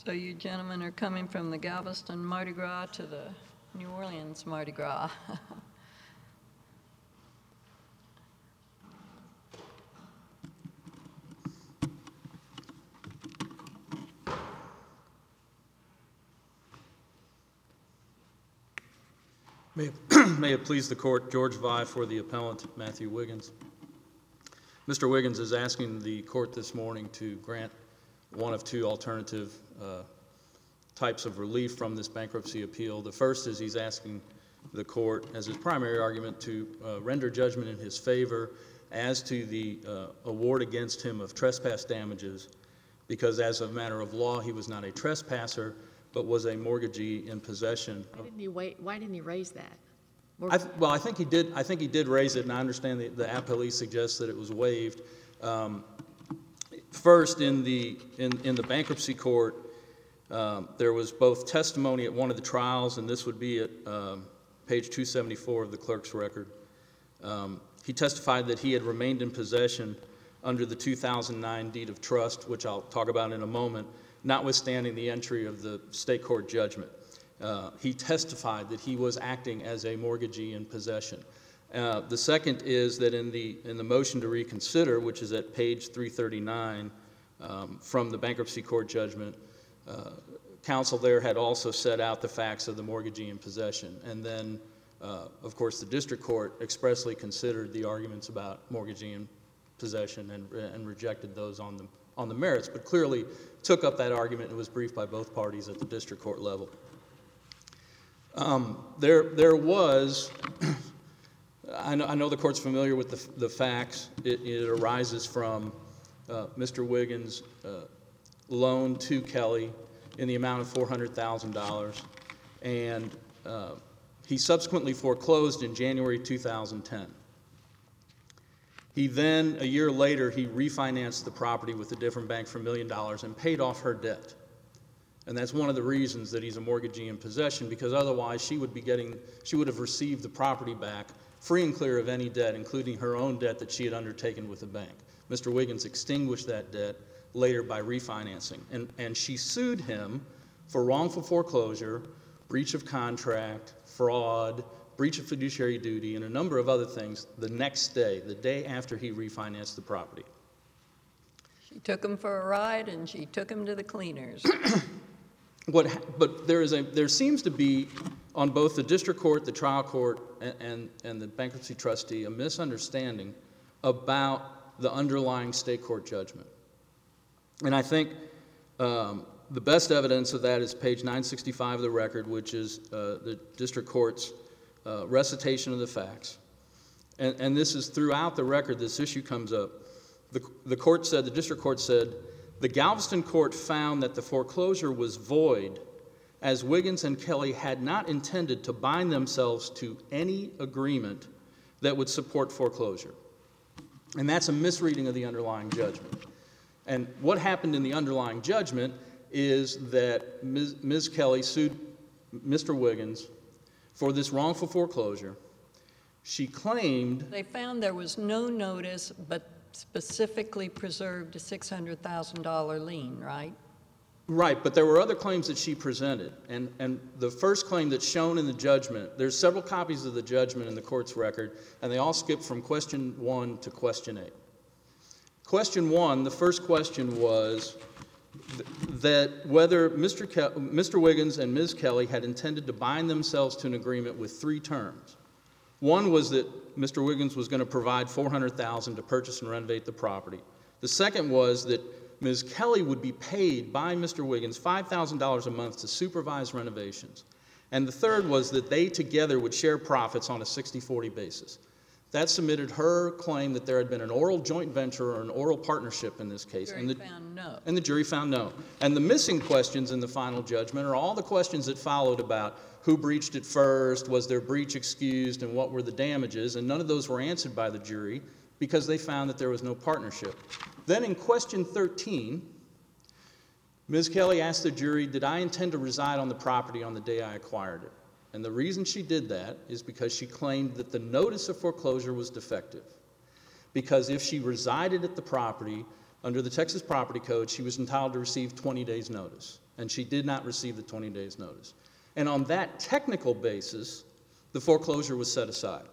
So you gentlemen are coming from the Galveston Mardi Gras to the New Orleans Mardi Gras. May it please the court, George Vai for the appellant, Matthew Wiggins. Mr. Wiggins is asking the court this morning to grant one of two alternative types of relief from this bankruptcy appeal. The first is he's asking the court, as his primary argument, to render judgment in his favor as to the award against him of trespass damages, because as a matter of law, he was not a trespasser, but was a mortgagee in possession. Why didn't he raise that? I think he did. I think he did raise it, and I understand the appellee suggests that it was waived. First, in the bankruptcy court, there was both testimony at one of the trials, and this would be at page 274 of the clerk's record. He testified that he had remained in possession under the 2009 deed of trust, which I'll talk about in a moment, notwithstanding the entry of the state court judgment. He testified that he was acting as a mortgagee in possession. The second is that in the motion to reconsider, which is at page 339 from the bankruptcy court judgment, counsel there had also set out the facts of the mortgagee in possession. And then, of course, the district court expressly considered the arguments about mortgagee in possession and rejected those on the merits, but clearly took up that argument and was briefed by both parties at the district court level. There was, I know the court's familiar with the facts. It arises from Mr. Wiggins' loan to Kelly in the amount of $400,000, and he subsequently foreclosed in January 2010. He then, a year later, he refinanced the property with a different bank for $1 million and paid off her debt. And that's one of the reasons that he's a mortgagee in possession, because otherwise she would have received the property back free and clear of any debt, including her own debt that she had undertaken with the bank. Mr. Wiggins extinguished that debt later by refinancing. And she sued him for wrongful foreclosure, breach of contract, fraud, breach of fiduciary duty, and a number of other things the next day, the day after he refinanced the property. She took him for a ride and she took him to the cleaners. But there seems to be, on both the district court, the trial court, and the bankruptcy trustee, a misunderstanding about the underlying state court judgment. And I think the best evidence of that is page 965 of the record, which is the district court's recitation of the facts. And this is throughout the record, this issue comes up. The district court said, the Galveston court found that the foreclosure was void as Wiggins and Kelly had not intended to bind themselves to any agreement that would support foreclosure. And that's a misreading of the underlying judgment. And what happened in the underlying judgment is that Ms. Kelly sued Mr. Wiggins for this wrongful foreclosure. She claimed... They found there was no notice, but specifically preserved a $600,000 lien, right? Right, but there were other claims that she presented. And the first claim that's shown in the judgment, there's several copies of the judgment in the court's record, and they all skip from question 1 to question 8. Question 1, the first question was that whether Mr. Wiggins and Ms. Kelly had intended to bind themselves to an agreement with 3 terms. One was that Mr. Wiggins was going to provide $400,000 to purchase and renovate the property. The second was that Ms. Kelly would be paid by Mr. Wiggins $5,000 a month to supervise renovations. And the third was that they together would share profits on a 60-40 basis. That submitted her claim that there had been an oral joint venture or an oral partnership in this case. The jury found no. And the jury found no. And the missing questions in the final judgment are all the questions that followed about who breached it first, was their breach excused, and what were the damages, and none of those were answered by the jury because they found that there was no partnership. Then in question 13, Ms. Kelly asked the jury, did I intend to reside on the property on the day I acquired it? And the reason she did that is because she claimed that the notice of foreclosure was defective. Because if she resided at the property, under the Texas Property Code, she was entitled to receive 20 days' notice, and she did not receive the 20 days' notice. And on that technical basis, the foreclosure was set aside.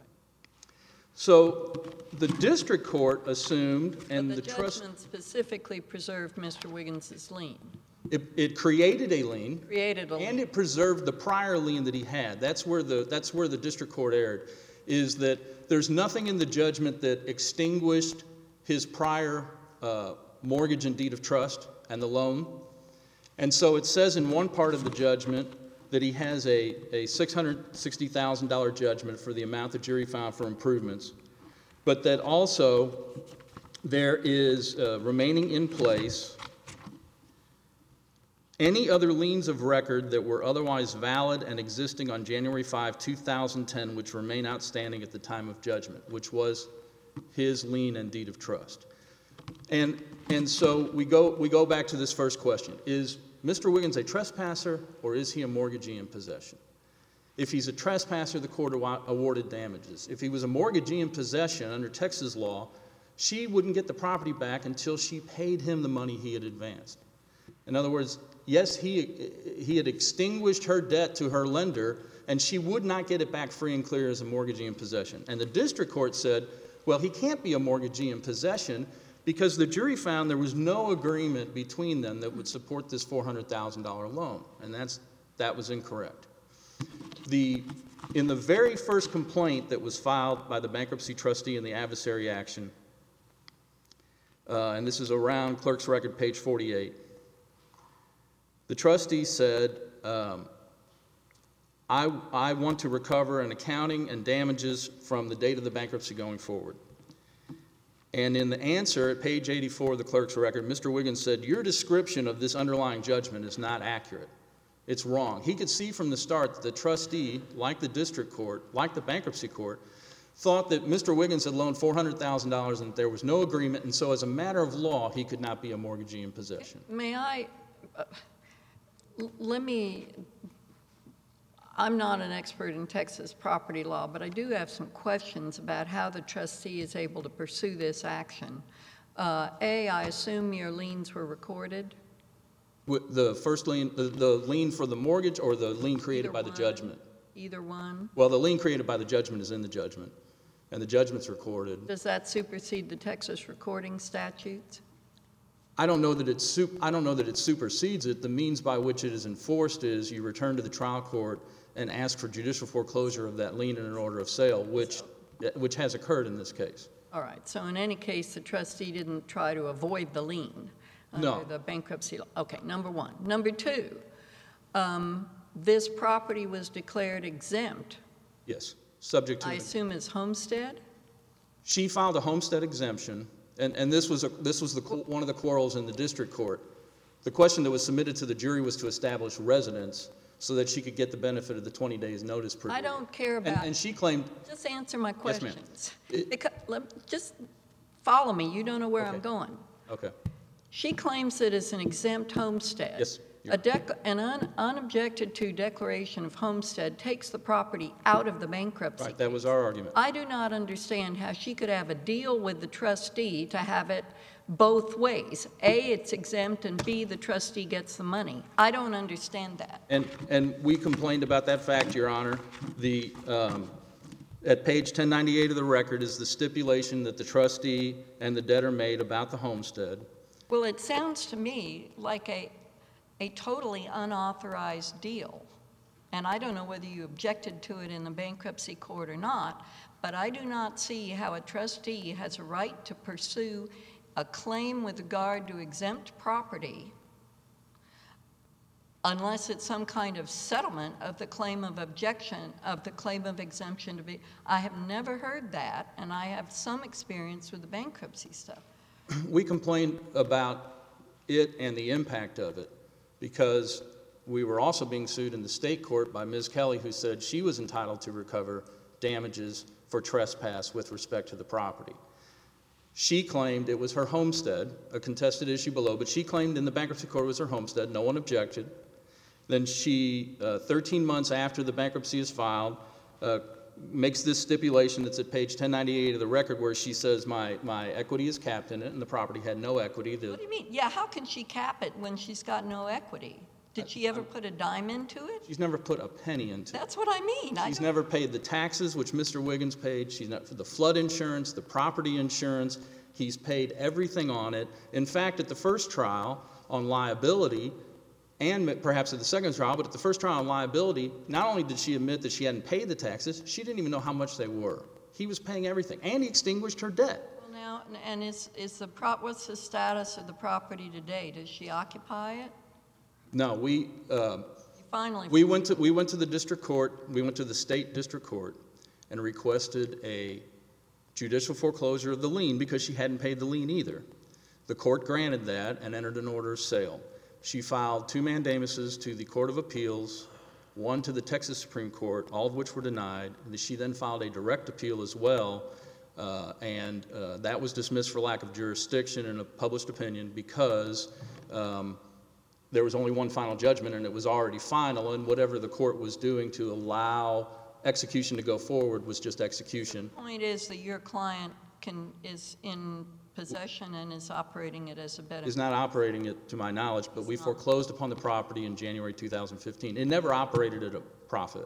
So the district court assumed, and But the the trust, judgment specifically preserved Mr. Wiggins's lien, it created a lien, created a lien. and it preserved the prior lien that he had. That's where the district court erred, is that there's nothing in the judgment that extinguished his prior mortgage and deed of trust and the loan. And so it says in one part of the judgment that he has a $660,000 judgment for the amount the jury found for improvements, but that also there is remaining in place any other liens of record that were otherwise valid and existing on January 5, 2010, which remain outstanding at the time of judgment, which was his lien and deed of trust. And so we go back to this first question. Is Mr. Wiggins a trespasser, or is he a mortgagee in possession? If he's a trespasser, the court awarded damages. If he was a mortgagee in possession under Texas law, she wouldn't get the property back until she paid him the money he had advanced. In other words, yes, he had extinguished her debt to her lender, and she would not get it back free and clear as a mortgagee in possession. And the district court said, well, he can't be a mortgagee in possession because the jury found there was no agreement between them that would support this $400,000 loan, and that was incorrect. In the very first complaint that was filed by the bankruptcy trustee in the adversary action, and this is around clerk's record, page 48, the trustee said, I want to recover an accounting and damages from the date of the bankruptcy going forward. And in the answer at page 84 of the clerk's record, Mr. Wiggins said, your description of this underlying judgment is not accurate. It's wrong. He could see from the start that the trustee, like the district court, like the bankruptcy court, thought that Mr. Wiggins had loaned $400,000 and there was no agreement, and so as a matter of law, he could not be a mortgagee in possession. May I, I'm not an expert in Texas property law, but I do have some questions about how the trustee is able to pursue this action. I assume your liens were recorded? The first lien, the lien for the mortgage or the lien created by the judgment? Either one. Well, the lien created by the judgment is in the judgment, and the judgment's recorded. Does that supersede the Texas recording statutes? I don't know that it supersedes it. The means by which it is enforced is you return to the trial court and ask for judicial foreclosure of that lien in an order of sale, which has occurred in this case. All right. So in any case, the trustee didn't try to avoid the lien No. under the bankruptcy law. Okay, number one. Number two, this property was declared exempt, Yes, subject to I assume as homestead? She filed a homestead exemption, and this was one of the quarrels in the district court. The question that was submitted to the jury was to establish residence so that she could get the benefit of the 20 days notice period. I don't care about. And she claimed. Just answer my Yes, ma'am. questions. Just follow me. You don't know where I'm Okay. going. Okay. She claims that it's an exempt homestead. Yes. An unobjected to declaration of homestead takes the property out of the bankruptcy. Right. That was our argument. I do not understand how she could have a deal with the trustee to have it both ways. A, it's exempt, and B, the trustee gets the money. I don't understand that. And we complained about that fact, Your Honor. At page 1098 of the record is the stipulation that the trustee and the debtor made about the homestead. Well, it sounds to me like a totally unauthorized deal. And I don't know whether you objected to it in the bankruptcy court or not, but I do not see how a trustee has a right to pursue a claim with regard to exempt property unless it's some kind of settlement of the claim of objection, of the claim of exemption to be. I have never heard that, and I have some experience with the bankruptcy stuff. We complained about it and the impact of it because we were also being sued in the state court by Ms. Kelly, who said she was entitled to recover damages for trespass with respect to the property. She claimed it was her homestead, a contested issue below, but she claimed in the bankruptcy court it was her homestead. No one objected. Then she, 13 months after the bankruptcy is filed, makes this stipulation that's at page 1098 of the record where she says my equity is capped in it and the property had no equity. What do you mean? Yeah, how can she cap it when she's got no equity? Did she ever put a dime into it? She's never put a penny into it. That's what I mean. She's never paid the taxes, which Mr. Wiggins paid. She's not for the flood insurance, the property insurance. He's paid everything on it. In fact, at the first trial on liability, and perhaps at the second trial, but at the first trial on liability, not only did she admit that she hadn't paid the taxes, she didn't even know how much they were. He was paying everything, and he extinguished her debt. Well, now, and what's the status of the property today? Does she occupy it? No, we went to the district court. We went to the state district court and requested a judicial foreclosure of the lien because she hadn't paid the lien either. The court granted that and entered an order of sale. She filed 2 mandamuses to the Court of Appeals, 1 to the Texas Supreme Court, all of which were denied. She then filed a direct appeal as well, and that was dismissed for lack of jurisdiction in a published opinion because there was only one final judgment and it was already final, and whatever the court was doing to allow execution to go forward was just execution. The point is that your client is in possession and is operating it as a bed. Is not operating it to my knowledge, but we foreclosed upon the property in January 2015. It never operated at a profit.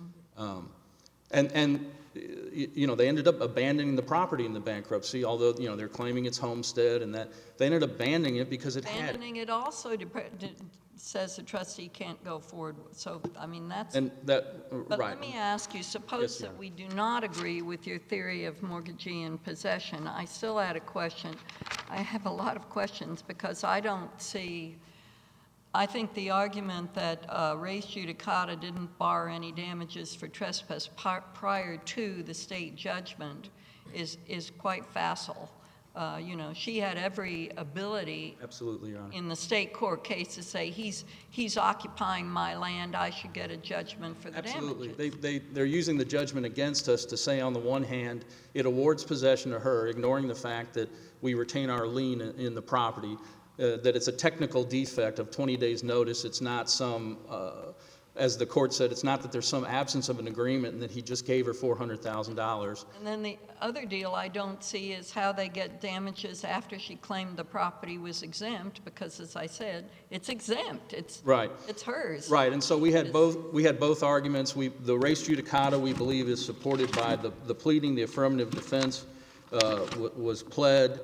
And you know, they ended up abandoning the property in the bankruptcy, although, you know, they're claiming it's homestead and that. They ended up abandoning it because it had... Abandoning it also says the trustee can't go forward. So, I mean, that's... And that, But right. let me ask you, suppose Yes, that we do not agree with your theory of mortgagee in possession. I still had a question. I have a lot of questions because I don't see... I think the argument that res judicata didn't bar any damages for trespass prior to the state judgment is quite facile. You know, she had every ability Absolutely, Your Honor. in the state court case to say he's occupying my land, I should get a judgment for the Absolutely. damages. They're using the judgment against us to say, on the one hand, it awards possession to her, ignoring the fact that we retain our lien in the property, that it's a technical defect of 20 days' notice. It's not some, as the court said, it's not that there's some absence of an agreement and that he just gave her $400,000. And then the other deal I don't see is how they get damages after she claimed the property was exempt, because, as I said, it's exempt. It's Right. It's hers. Right, and so we had both arguments. The res judicata, we believe, is supported by the pleading. The affirmative defense was pled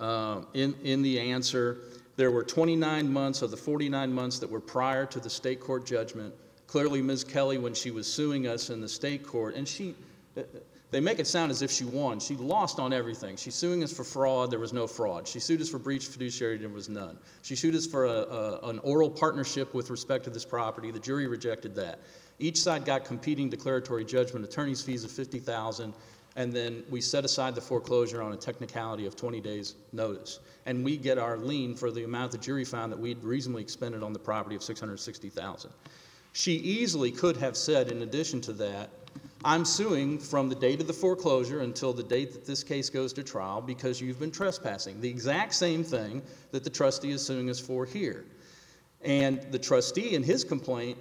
in the answer. There were 29 months of the 49 months that were prior to the state court judgment. Clearly, Ms. Kelly, when she was suing us in the state court, and they make it sound as if she won. She lost on everything. She's suing us for fraud. There was no fraud. She sued us for breach of fiduciary. There was none. She sued us for an oral partnership with respect to this property. The jury rejected that. Each side got competing declaratory judgment, attorney's fees of $50,000, and then we set aside the foreclosure on a technicality of 20 days' notice. And we get our lien for the amount the jury found that we'd reasonably expended on the property of $660,000. She easily could have said, in addition to that, I'm suing from the date of the foreclosure until the date that this case goes to trial because you've been trespassing. The exact same thing that the trustee is suing us for here. And the trustee in his complaint,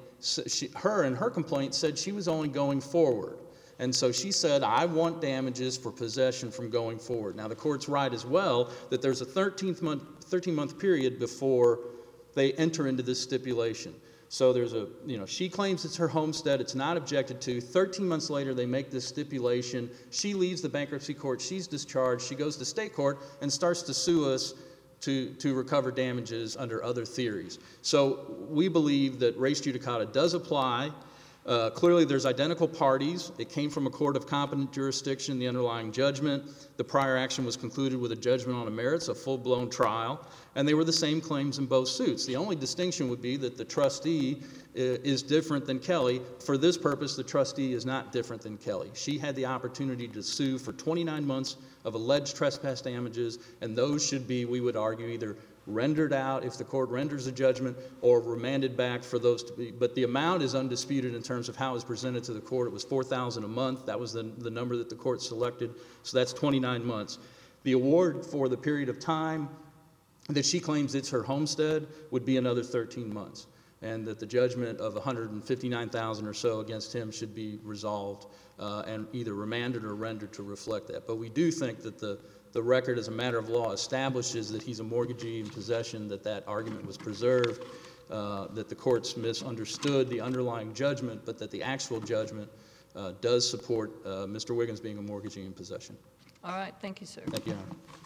her complaint said she was only going forward. And so she said, I want damages for possession from going forward. Now, the court's right as well that there's a 13-month period before they enter into this stipulation. So there's she claims it's her homestead. It's not objected to. 13 months later, they make this stipulation. She leaves the bankruptcy court. She's discharged. She goes to state court and starts to sue us to recover damages under other theories. So we believe that res judicata does apply. Clearly, there's identical parties. It came from a court of competent jurisdiction, the underlying judgment. The prior action was concluded with a judgment on the merits, a full-blown trial, and they were the same claims in both suits. The only distinction would be that the trustee is different than Kelly. For this purpose, the trustee is not different than Kelly. She had the opportunity to sue for 29 months of alleged trespass damages, and those should be, we would argue, either rendered out if the court renders a judgment or remanded back for those to be. But the amount is undisputed in terms of how it was presented to the court. It was $4,000 a month. That was the number that the court selected. So that's 29 months. The award for the period of time that she claims it's her homestead would be another 13 months. and that the judgment of $159,000 or so against him should be resolved and either remanded or rendered to reflect that. But we do think that the record as a matter of law establishes that he's a mortgagee in possession, that argument was preserved, that the courts misunderstood the underlying judgment, but that the actual judgment does support Mr. Wiggins being a mortgagee in possession. All right, thank you, sir. Thank you, Your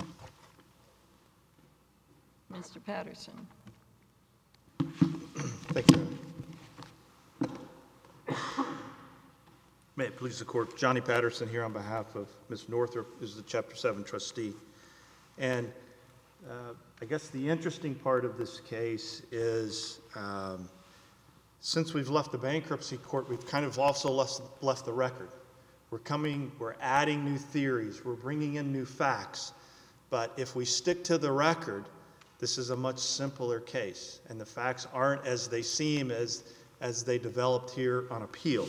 Honor. Mr. Patterson. Thank you. May it please the court, Johnny Patterson here on behalf of Ms. Northrup, who's the Chapter 7 trustee. And I guess the interesting part of this case is since we've left the bankruptcy court, we've kind of also left the record. We're adding new theories, we're bringing in new facts. But if we stick to the record, this is a much simpler case, and the facts aren't as they seem as they developed here on appeal.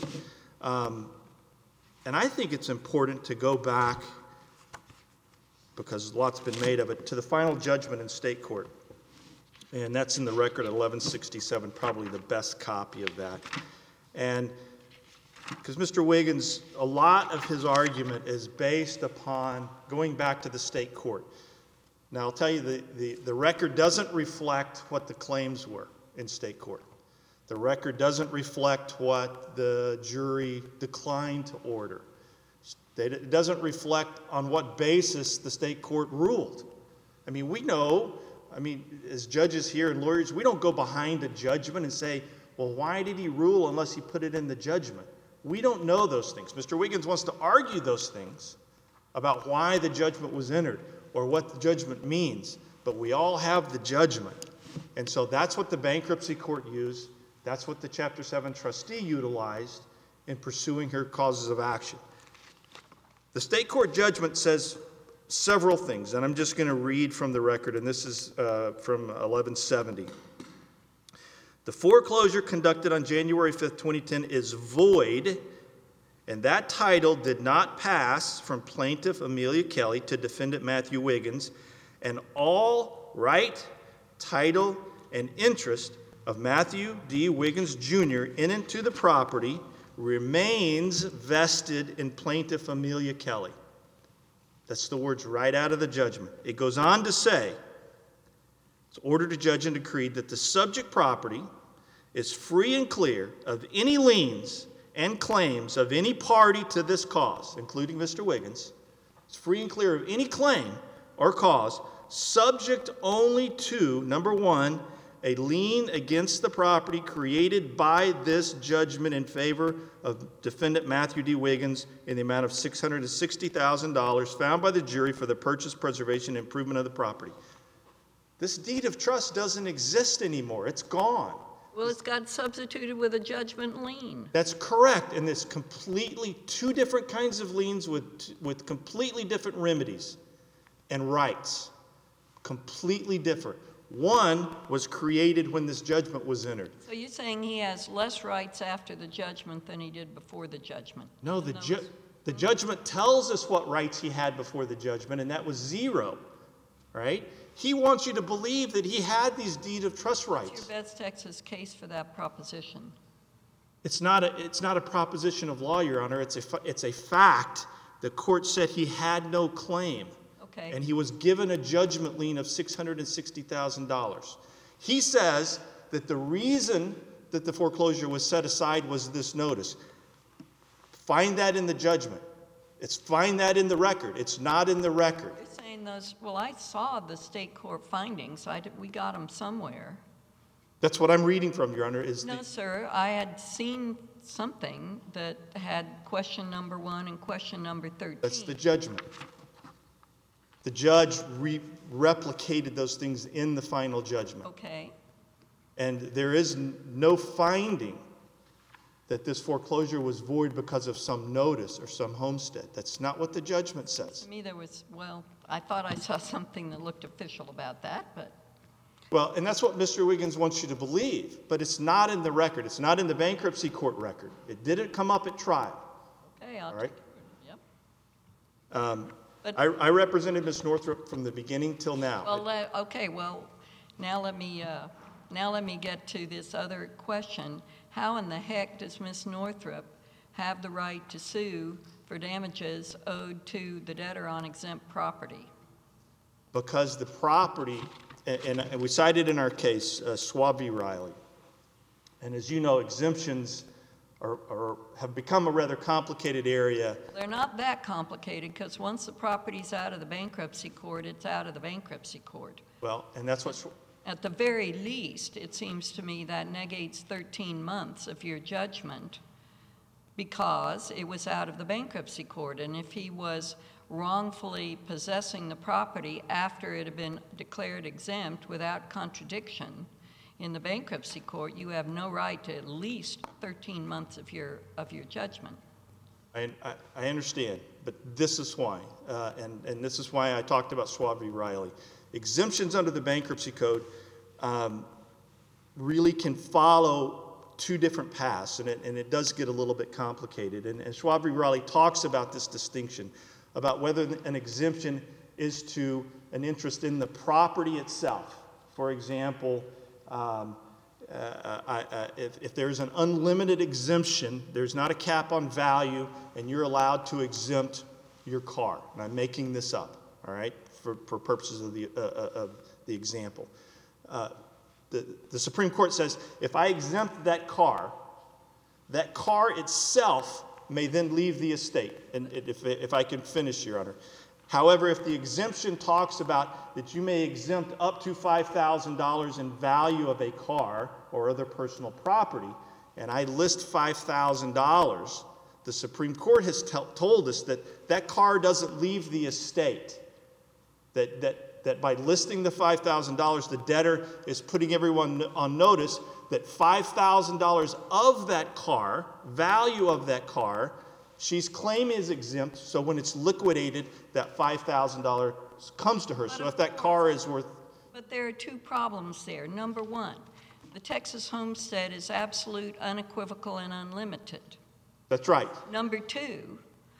And I think it's important to go back, because a lot's been made of it, to the final judgment in state court. And that's in the record at 1167, probably the best copy of that. And because Mr. Wiggins, a lot of his argument is based upon going back to the state court. Now, I'll tell you, the record doesn't reflect what the claims were in state court. The record doesn't reflect what the jury declined to order. It doesn't reflect on what basis the state court ruled. I mean, we know, as judges here and lawyers, we don't go behind a judgment and say, well, why did he rule unless he put it in the judgment? We don't know those things. Mr. Wiggins wants to argue those things about why the judgment was entered or what the judgment means, but we all have the judgment. And so that's what the bankruptcy court used. That's what the Chapter 7 trustee utilized in pursuing her causes of action. The state court judgment says several things, and I'm just going to read from the record, and this is from 1170. The foreclosure conducted on January 5th, 2010 is void, and that title did not pass from plaintiff Amelia Kelly to defendant Matthew Wiggins, and all right, title, and interest of Matthew D. Wiggins, Jr. in and to the property remains vested in plaintiff Amelia Kelly. That's the words right out of the judgment. It goes on to say, it's ordered to judge and decreed that the subject property is free and clear of any liens and claims of any party to this cause, including Mr. Wiggins. It's free and clear of any claim or cause, subject only to, number one, a lien against the property created by this judgment in favor of defendant Matthew D. Wiggins in the amount of $660,000 found by the jury for the purchase, preservation, and improvement of the property. This deed of trust doesn't exist anymore. It's gone. Well, it's got substituted with a judgment lien. That's correct, and there's completely two different kinds of liens with completely different remedies and rights. Completely different. One was created when this judgment was entered. So you're saying he has less rights after the judgment than he did before the judgment? No, the judgment tells us what rights he had before the judgment, and that was zero, right? He wants you to believe that he had these deed of trust rights. What's your best Texas case for that proposition? It's not a proposition of law, Your Honor. It's a fact. The court said he had no claim. Okay. And he was given a judgment lien of $660,000. He says that the reason that the foreclosure was set aside was this notice. Find that in the judgment. Find that in the record. It's not in the record. You're saying those, well, I saw the state court findings. We got them somewhere. That's what I'm reading from, Your Honor. No, sir. I had seen something that had question number 1 and question number 13. That's the judgment. The judge replicated those things in the final judgment. Okay. And there is no finding that this foreclosure was void because of some notice or some homestead. That's not what the judgment says. To me, I thought I saw something that looked official about that, but. Well, and that's what Mr. Wiggins wants you to believe, but it's not in the record. It's not in the bankruptcy court record. It didn't come up at trial. Okay, all right? Yep. I represented Ms. Northrup from the beginning till now. Well, okay, well, now let me now let me get to this other question. How in the heck does Ms. Northrup have the right to sue for damages owed to the debtor on exempt property? Because the property, and we cited in our case Schwab v. Riley, and as you know, exemptions have become a rather complicated area. They're not that complicated, because once the property's out of the bankruptcy court, it's out of the bankruptcy court. Well, and that's what, At the very least, it seems to me that negates 13 months of your judgment because it was out of the bankruptcy court. And if he was wrongfully possessing the property after it had been declared exempt without contradiction in the bankruptcy court, you have no right to at least 13 months of your judgment. I understand, but this is why, and this is why I talked about Schwab v. Riley. Exemptions under the bankruptcy code really can follow two different paths, and it does get a little bit complicated. And Schwab v. Riley talks about this distinction, about whether an exemption is to an interest in the property itself. For example, if there's an unlimited exemption, there's not a cap on value, and you're allowed to exempt your car. And I'm making this up, all right, for purposes of the example. The Supreme Court says if I exempt that car itself may then leave the estate. And if I can finish, Your Honor. However, if the exemption talks about that you may exempt up to $5,000 in value of a car or other personal property, and I list $5,000, the Supreme Court has told us that that car doesn't leave the estate. That by listing the $5,000, the debtor is putting everyone on notice that $5,000 of that car, value of that car, she's claim is exempt, so when it's liquidated, that $5,000 comes to her. So if that car is worth... But there are two problems there. Number one, the Texas homestead is absolute, unequivocal, and unlimited. That's right. Number two,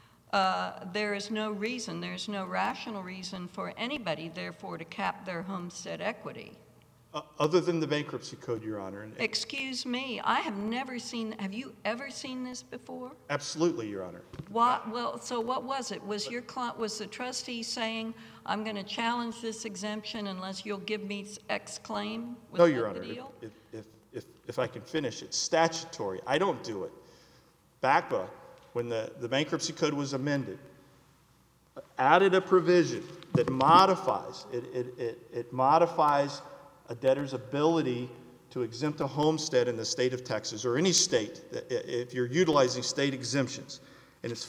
there is no reason, there's no rational reason for anybody, therefore, to cap their homestead equity. Other than the bankruptcy code, Your Honor. Excuse me, I have never seen, have you ever seen this before? Absolutely, Your Honor. Well, so what was it? Was the trustee saying, I'm going to challenge this exemption unless you'll give me X claim? Was No, that Your the Honor. deal? If I can finish, it's statutory. I don't do it. BACPA, when the bankruptcy code was amended, added a provision that modifies, it modifies a debtor's ability to exempt a homestead in the state of Texas, or any state, if you're utilizing state exemptions. And it's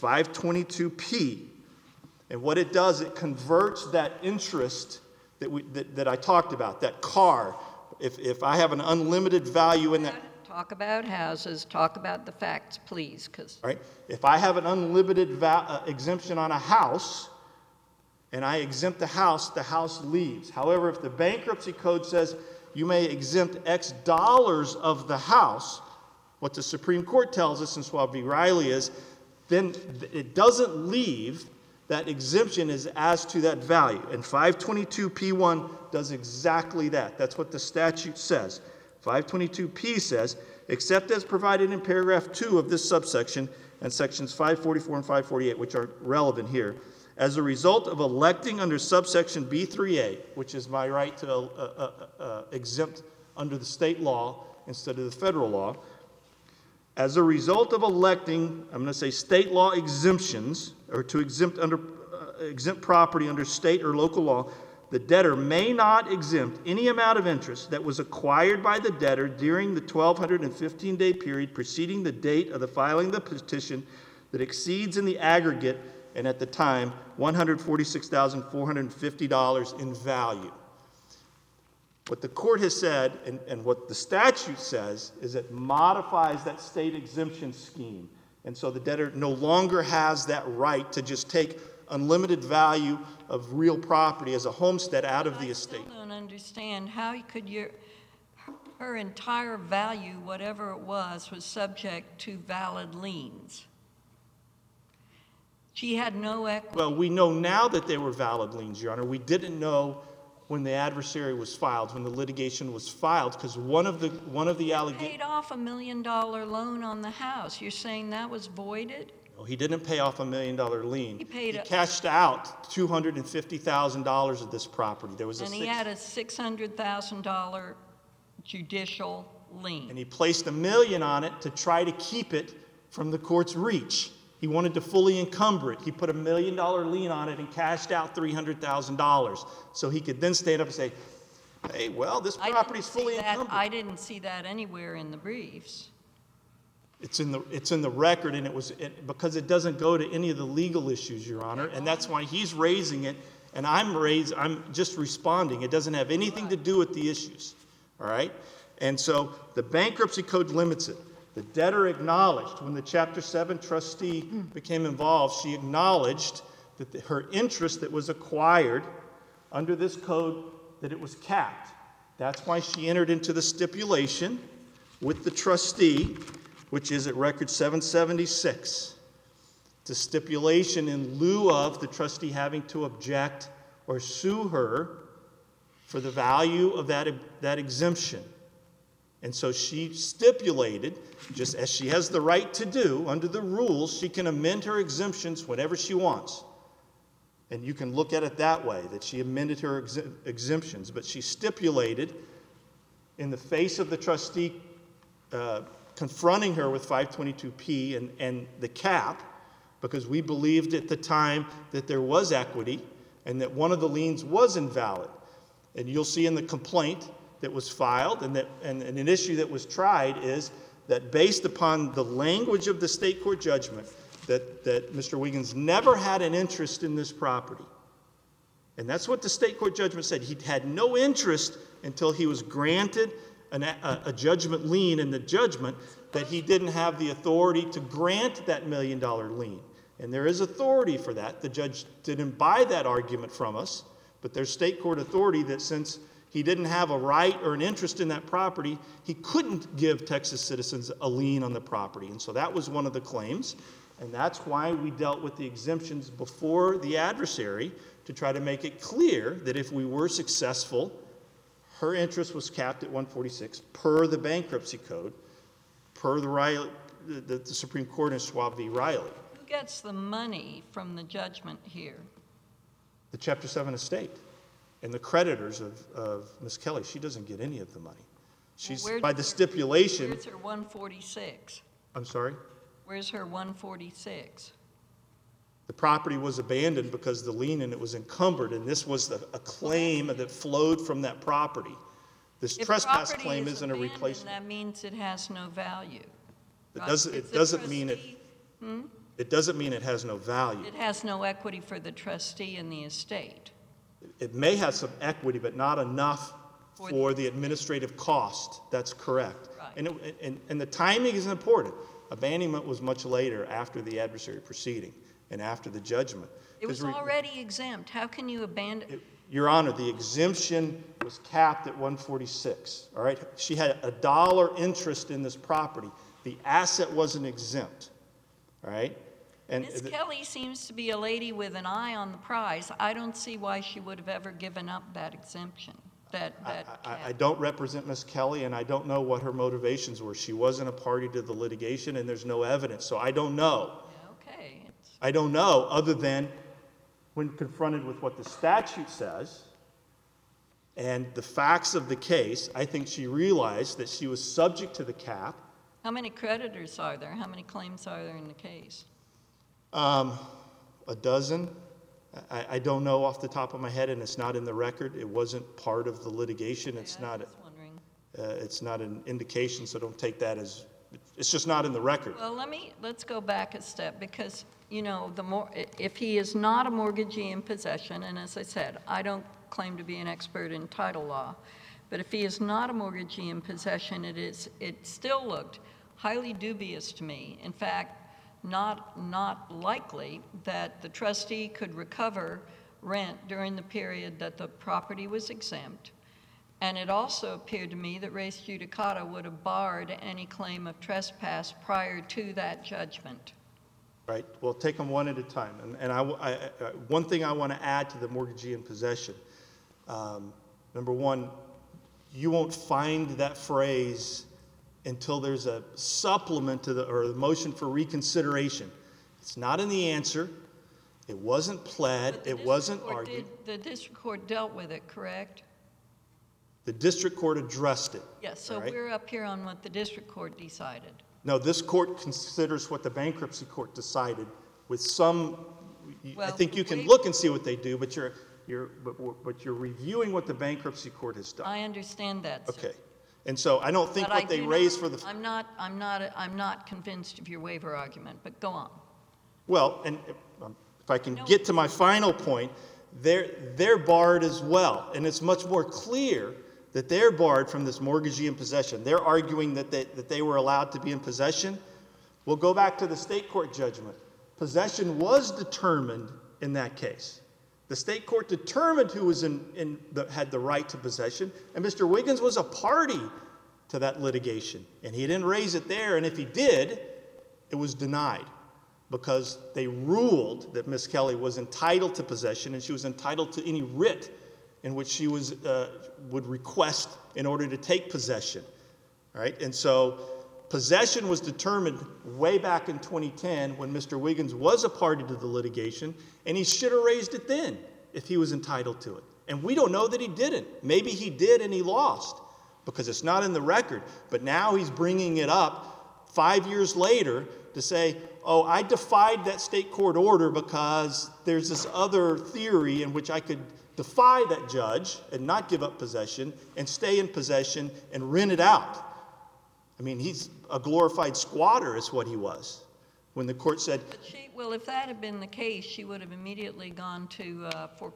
522P. And what it does, it converts that interest that I talked about, that car. If I have an unlimited value in that... Talk about houses, talk about the facts, please, because... Right? If I have an unlimited exemption on a house, and I exempt the house leaves. However, if the bankruptcy code says you may exempt X dollars of the house, what the Supreme Court tells us in Schwab v. Riley is, then it doesn't leave. That exemption is as to that value. And 522P1 does exactly that. That's what the statute says. 522P says, except as provided in paragraph 2 of this subsection and sections 544 and 548, which are relevant here, as a result of electing under subsection B3A, which is my right to exempt under the state law instead of the federal law, as a result of electing, I'm going to say state law exemptions, or to exempt property under state or local law, the debtor may not exempt any amount of interest that was acquired by the debtor during the 1,215-day period preceding the date of the filing of the petition that exceeds in the aggregate, and at the time, $146,450 in value. What the court has said, and what the statute says, is it modifies that state exemption scheme. And so the debtor no longer has that right to just take unlimited value of real property as a homestead out of the estate. I still don't understand how could her entire value, whatever it was subject to valid liens. She had no equity. Well, we know now that they were valid liens, Your Honor. We didn't know when the adversary was filed, when the litigation was filed, because one of the allegations. Paid off $1 million loan on the house. You're saying that was voided? No, he didn't pay off $1 million lien. He cashed out $250,000 of this property. There was And he had a $600,000 judicial lien. and he placed $1 million on it to try to keep it from the court's reach. He wanted to fully encumber it. He put $1 million lien on it and cashed out $300,000, so he could then stand up and say, "Hey, well, this property's fully encumbered." I didn't see that anywhere in the briefs. It's in the record, and because it doesn't go to any of the legal issues, Your Honor, and that's why he's raising it, and I'm just responding. It doesn't have anything to do with the issues, all right? And so the bankruptcy code limits it. The debtor acknowledged when the Chapter 7 trustee became involved, she acknowledged that her interest that was acquired under this code, that it was capped. That's why she entered into the stipulation with the trustee, which is at record 776. It's a stipulation in lieu of the trustee having to object or sue her for the value of that exemption. And so she stipulated, just as she has the right to do under the rules, she can amend her exemptions whenever she wants. And you can look at it that way, that she amended her exemptions. But she stipulated in the face of the trustee confronting her with 522P and the cap, because we believed at the time that there was equity and that one of the liens was invalid. And you'll see in the complaint that was filed and an issue that was tried is that based upon the language of the state court judgment, that Mr. Wiggins never had an interest in this property. And that's what the state court judgment said. He had no interest until he was granted a judgment lien in the judgment that he didn't have the authority to grant that $1 million lien. And there is authority for that. The judge didn't buy that argument from us, but there's state court authority that since he didn't have a right or an interest in that property, he couldn't give Texas citizens a lien on the property. And so that was one of the claims. And that's why we dealt with the exemptions before the adversary to try to make it clear that if we were successful, her interest was capped at 146 per the bankruptcy code, per the Supreme Court in Schwab v. Riley. Who gets the money from the judgment here? The Chapter 7 estate. And the creditors of Ms. Kelly, she doesn't get any of the money. She's by the stipulation. Where's her 146? I'm sorry? Where's her 146? The property was abandoned because the lien in it was encumbered, and this was a claim that flowed from that property. This trespass claim isn't a replacement. That means it has no value. It doesn't mean it has no value. It has no equity for the trustee in the estate. It may have some equity, but not enough for the administrative cost. That's correct. Right. And the timing is important. Abandonment was much later after the adversary proceeding and after the judgment. It was already exempt. How can you abandon? Your Honor, the exemption was capped at 146. All right? She had a dollar interest in this property. The asset wasn't exempt. All right? And Ms. Kelly seems to be a lady with an eye on the prize. I don't see why she would have ever given up that exemption. I don't represent Ms. Kelly, and I don't know what her motivations were. She wasn't a party to the litigation, and there's no evidence, so I don't know. Okay. I don't know, other than when confronted with what the statute says and the facts of the case, I think she realized that she was subject to the cap. How many creditors are there? How many claims are there in the case? A dozen. I don't know off the top of my head, and it's not in the record. It wasn't part of the litigation. It's not. It's not an indication, so don't take that as. It's just not in the record. Well, let's go back a step because if he is not a mortgagee in possession, and as I said, I don't claim to be an expert in title law, but if he is not a mortgagee in possession, it still looked highly dubious to me. In fact, not likely that the trustee could recover rent during the period that the property was exempt. And it also appeared to me that res judicata would have barred any claim of trespass prior to that judgment. Right. Well, take them one at a time. And one thing I want to add to the mortgagee in possession. Number one, you won't find that phrase until there's a supplement to the motion for reconsideration. It's not in the answer. It wasn't pled. It wasn't argued. The district court dealt with it, correct? The district court addressed it. Yes, so all right? we're up here on what the district court decided. No, this court considers what the bankruptcy court decided with some, I Well, think you can we- look and see what they do, but you're reviewing what the bankruptcy court has done. I understand that, sir. Okay. And so I don't think But I what they do raised not- for the, I'm not convinced of your waiver argument, but go on. well, and if I can get to my final point, they're barred as well. And it's much more clear that they're barred from this mortgagee in possession. They're arguing that they were allowed to be in possession. We'll go back to the state court judgment. Possession was determined in that case. The state court determined who was had the right to possession, and Mr. Wiggins was a party to that litigation. And he didn't raise it there, and if he did, it was denied because they ruled that Ms. Kelly was entitled to possession and she was entitled to any writ in which she would request in order to take possession. All right? And so possession was determined way back in 2010 when Mr. Wiggins was a party to the litigation, and he should have raised it then if he was entitled to it. And we don't know that he didn't. Maybe he did and he lost because it's not in the record. But now he's bringing it up 5 years later to say, oh, I defied that state court order because there's this other theory in which I could defy that judge and not give up possession and stay in possession and rent it out. I mean, he's a glorified squatter is what he was. When the court said, Well, if that had been the case, she would have immediately gone to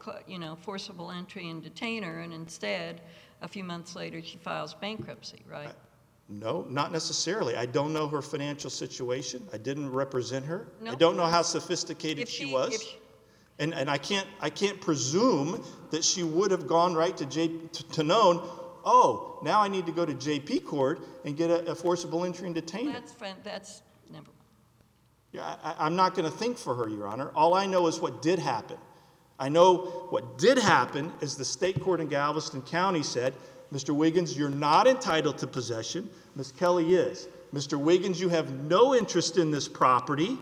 forcible entry and detain her, and instead, a few months later, she files bankruptcy, right? no, not necessarily. I don't know her financial situation. I didn't represent her. No. I don't know how sophisticated If she she- was. if she- And I can't presume that she would have gone right to known, oh, now I need to go to JP court and get a forcible entry and detainment. That's never mind. Yeah, I'm not going to think for her, Your Honor. All I know is what did happen. I know what did happen is the state court in Galveston County said, Mr. Wiggins, you're not entitled to possession. Ms. Kelly is. Mr. Wiggins, you have no interest in this property.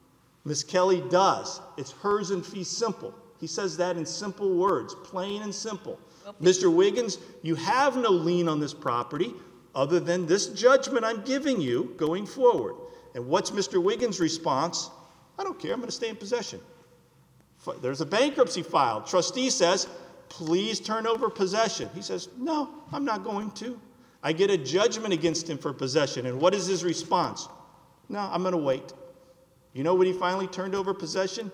Ms. Kelly does. It's hers in fee simple. He says that in simple words, plain and simple. Mr. Wiggins, you have no lien on this property other than this judgment I'm giving you going forward. And what's Mr. Wiggins' response? I don't care. I'm going to stay in possession. There's a bankruptcy filed. Trustee says, please turn over possession. He says, no, I'm not going to. I get a judgment against him for possession. And what is his response? No, I'm going to wait. You know when he finally turned over possession?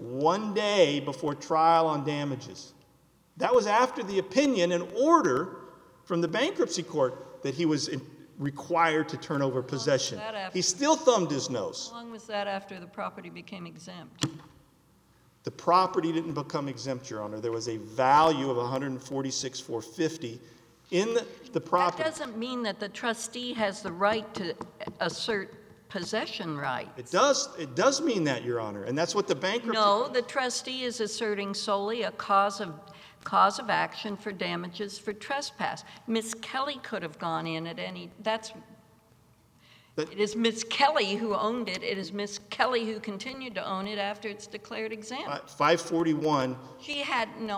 1 day before trial on damages. That was after the opinion and order from the bankruptcy court that he was required to turn over possession. He still thumbed his nose. How long was that after the property became exempt? The property didn't become exempt, Your Honor. There was a value of $146,450 in the property. That doesn't mean that the trustee has the right to assert possession rights. It does mean that, Your Honor, and that's what the bankruptcy. No, the trustee is asserting solely a cause of action for damages for trespass. Miss Kelly could have gone in at any. It is Miss Kelly who owned it. It is Miss Kelly who continued to own it after it's declared exempt. 541. She had no.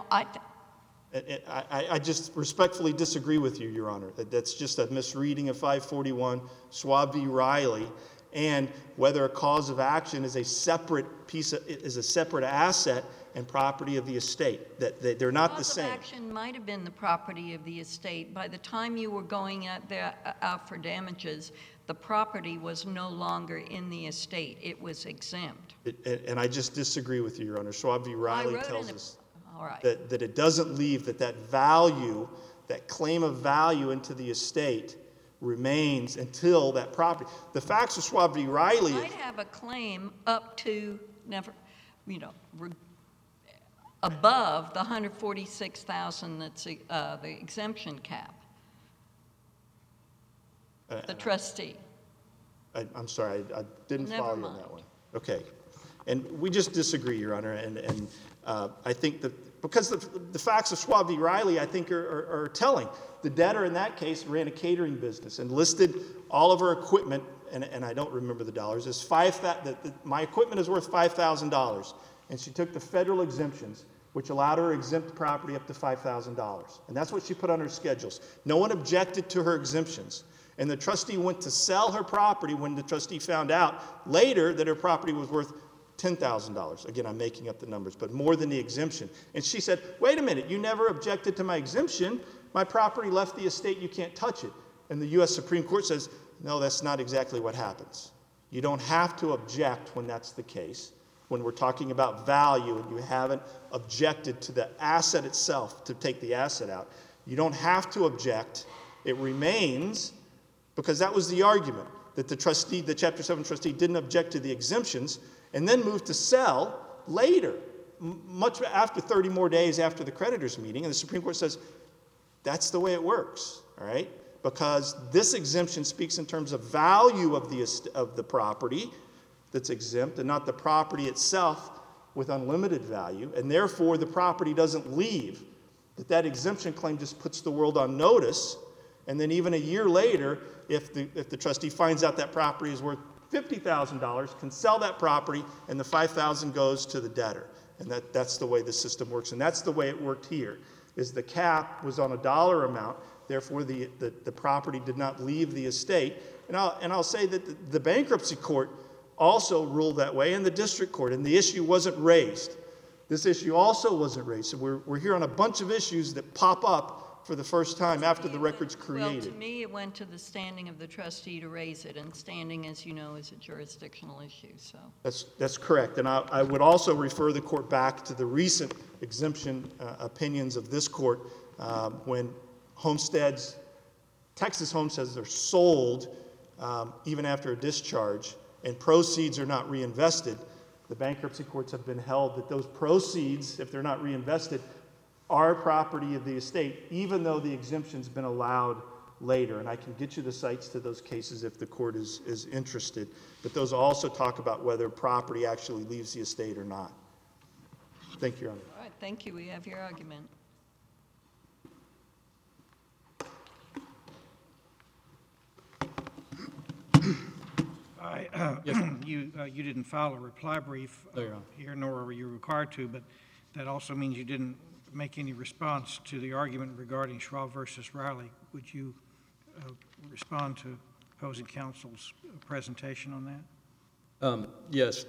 I just respectfully disagree with you, Your Honor. That's just a misreading of 541, Schwab v. Riley, and whether a cause of action is a separate asset and property of the estate. That they're not the same. Cause of action might have been the property of the estate. By the time you were going out for damages, the property was no longer in the estate. It was exempt. And I just disagree with you, Your Honor. Schwab v. Riley tells us right. that it doesn't leave that value, that claim of value into the estate remains until that property. The facts of Schwab v. Riley. You might have a claim up to above the $146,000 that's the exemption cap. The trustee. I'm sorry, I didn't Never follow you on mind. that one. Okay. And we just disagree, Your Honor. And I think that Because the facts of Schwab v. Riley, I think, are telling. The debtor in that case ran a catering business and listed all of her equipment, and I don't remember the dollars, as my equipment is worth $5,000. And she took the federal exemptions, which allowed her to exempt property up to $5,000. And that's what she put on her schedules. No one objected to her exemptions. And the trustee went to sell her property when the trustee found out later that her property was worth $10,000. Again, I'm making up the numbers, but more than the exemption. And she said, wait a minute, you never objected to my exemption. My property left the estate, you can't touch it. And the U.S. Supreme Court says, no, that's not exactly what happens. You don't have to object when that's the case. When we're talking about value and you haven't objected to the asset itself to take the asset out, you don't have to object. It remains, because that was the argument, that the Chapter 7 trustee didn't object to the exemptions and then moved to sell later, much after 30 more days after the creditors' meeting. And the Supreme Court says, that's the way it works, all right? Because this exemption speaks in terms of value of the property that's exempt and not the property itself with unlimited value, and therefore the property doesn't leave. That exemption claim just puts the world on notice, and then even a year later, if the trustee finds out that property is worth $50,000, can sell that property, and the $5,000 goes to the debtor. And that's the way the system works, and that's the way it worked here, is the cap was on a dollar amount, therefore the property did not leave the estate. And I'll say that the bankruptcy court also ruled that way, and the district court, and the issue wasn't raised. This issue also wasn't raised. So we're here on a bunch of issues that pop up for the first time after the record's created. Well, to me, it went to the standing of the trustee to raise it, and standing, as you know, is a jurisdictional issue. So that's correct. And I would also refer the court back to the recent exemption opinions of this court when Texas homesteads are sold even after a discharge, and proceeds are not reinvested. The bankruptcy courts have been held that those proceeds, if they're not reinvested, are property of the estate, even though the exemption's been allowed later. And I can get you the cites to those cases if the court is interested. But those also talk about whether property actually leaves the estate or not. Thank you, Your Honor. all right, thank you. We have your argument. You didn't file a reply brief here, nor were you required to, but that also means you didn't make any response to the argument regarding Schwab versus Riley. Would you respond to opposing counsel's presentation on that? Yes.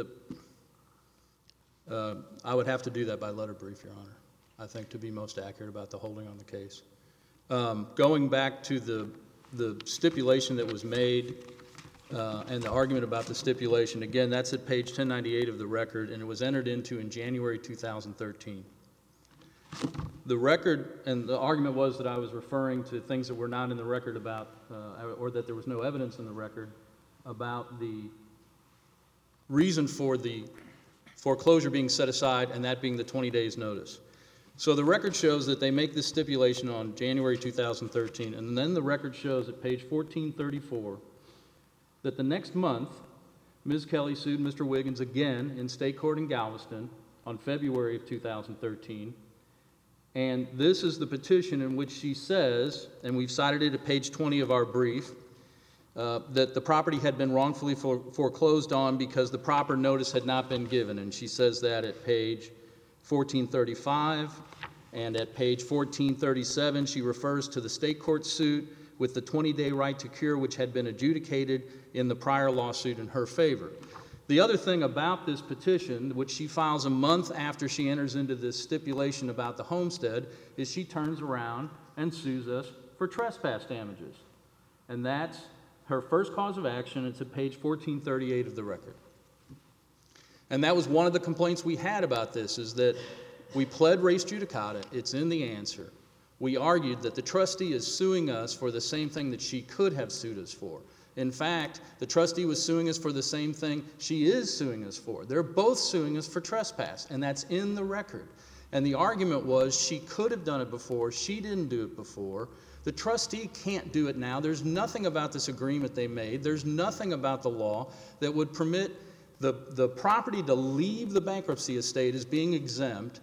I would have to do that by letter brief, Your Honor, I think, to be most accurate about the holding on the case. Going back to the stipulation that was made and the argument about the stipulation, again, that's at page 1098 of the record, and it was entered into in January 2013. The record, and the argument was that I was referring to things that were not in the record about, or that there was no evidence in the record about the reason for the foreclosure being set aside, and that being the 20 days notice. So the record shows that they make this stipulation on January 2013, and then the record shows at page 1434 that the next month, Ms. Kelly sued Mr. Wiggins again in state court in Galveston on February of 2013. And this is the petition in which she says, and we've cited it at page 20 of our brief, that the property had been wrongfully foreclosed on because the proper notice had not been given. And she says that at page 1435, and at page 1437 she refers to the state court suit with the 20-day right to cure, which had been adjudicated in the prior lawsuit in her favor. The other thing about this petition, which she files a month after she enters into this stipulation about the homestead, is she turns around and sues us for trespass damages. And that's her first cause of action. It's at page 1438 of the record. And that was one of the complaints we had about this, is that we pled res judicata. It's in the answer. We argued that the trustee is suing us for the same thing that she could have sued us for. In fact, the trustee was suing us for the same thing she is suing us for. They're both suing us for trespass, and that's in the record. And the argument was she could have done it before, she didn't do it before. The trustee can't do it now. There's nothing about this agreement they made. There's nothing about the law that would permit the property to leave the bankruptcy estate as being exempt,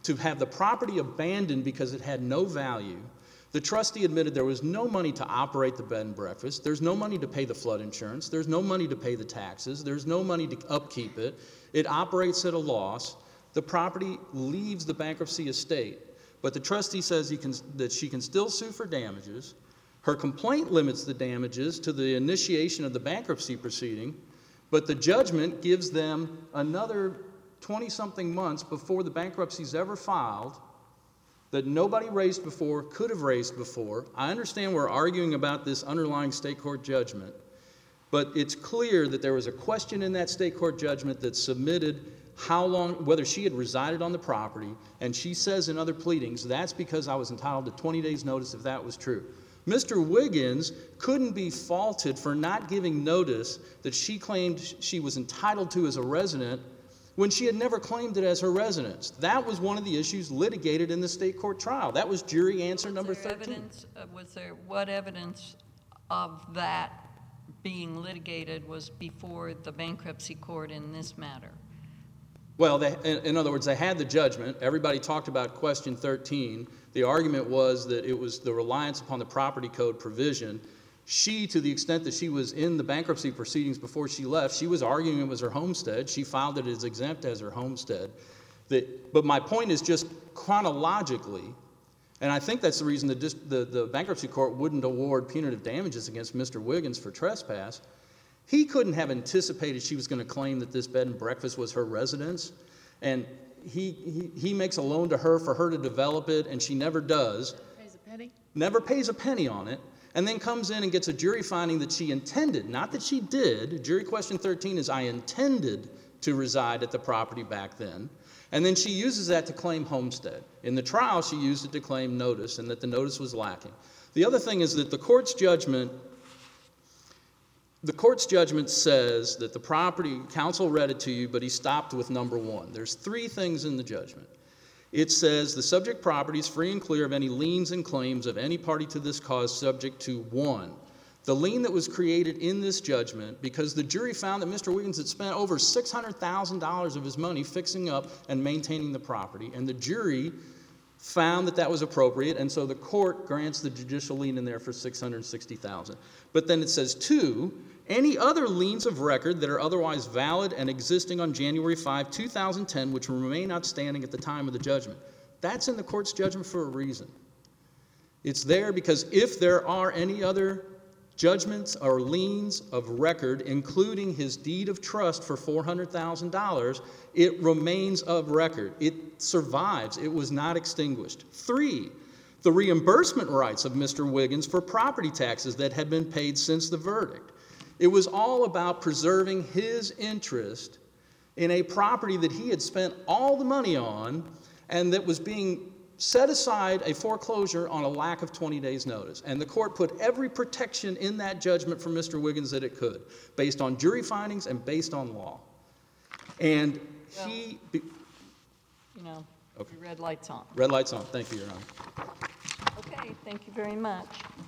to have the property abandoned because it had no value. The trustee admitted there was no money to operate the bed and breakfast. There's no money to pay the flood insurance. There's no money to pay the taxes. There's no money to upkeep it. It operates at a loss. The property leaves the bankruptcy estate. But the trustee says that she can still sue for damages. Her complaint limits the damages to the initiation of the bankruptcy proceeding, but the judgment gives them another 20-something months before the bankruptcy is ever filed that nobody raised before, could have raised before. I understand we're arguing about this underlying state court judgment, but it's clear that there was a question in that state court judgment that submitted how long, whether she had resided on the property, and she says in other pleadings, that's because I was entitled to 20 days notice if that was true. Mr. Wiggins couldn't be faulted for not giving notice that she claimed she was entitled to as a resident when she had never claimed it as her residence. That was one of the issues litigated in the state court trial. That was jury answer number 13. What evidence of that being litigated was before the bankruptcy court in this matter? Well, in other words, they had the judgment. Everybody talked about question 13. The argument was that it was the reliance upon the property code provision. She, to the extent that she was in the bankruptcy proceedings before she left, she was arguing it was her homestead. She filed it as exempt as her homestead. But my point is just chronologically, and I think that's the reason the bankruptcy court wouldn't award punitive damages against Mr. Wiggins for trespass. He couldn't have anticipated she was going to claim that this bed and breakfast was her residence, and he makes a loan to her for her to develop it, and she never does. Pays a penny? Never pays a penny on it, and then comes in and gets a jury finding that she intended, not that she did. Jury question 13 is I intended to reside at the property back then, and then she uses that to claim homestead. In the trial, she used it to claim notice, and that the notice was lacking. The other thing is that the court's judgment says that the property, counsel read it to you, but he stopped with number 1. There's 3 things in the judgment. It says the subject property is free and clear of any liens and claims of any party to this cause subject to 1. The lien that was created in this judgment, because the jury found that Mr. Wiggins had spent over $600,000 of his money fixing up and maintaining the property, and the jury found that that was appropriate, and so the court grants the judicial lien in there for $660,000. But then it says 2, any other liens of record that are otherwise valid and existing on January 5, 2010, which will remain outstanding at the time of the judgment. That's in the court's judgment for a reason. It's there because if there are any other judgments or liens of record, including his deed of trust for $400,000, it remains of record. It survives. It was not extinguished. 3, the reimbursement rights of Mr. Wiggins for property taxes that had been paid since the verdict. It was all about preserving his interest in a property that he had spent all the money on and that was being set aside a foreclosure on a lack of 20 days notice. And the court put every protection in that judgment for Mr. Wiggins that it could, based on jury findings and based on law. And he... You know, okay. Red light's on. Red light's on. Thank you, Your Honor. Okay, thank you very much.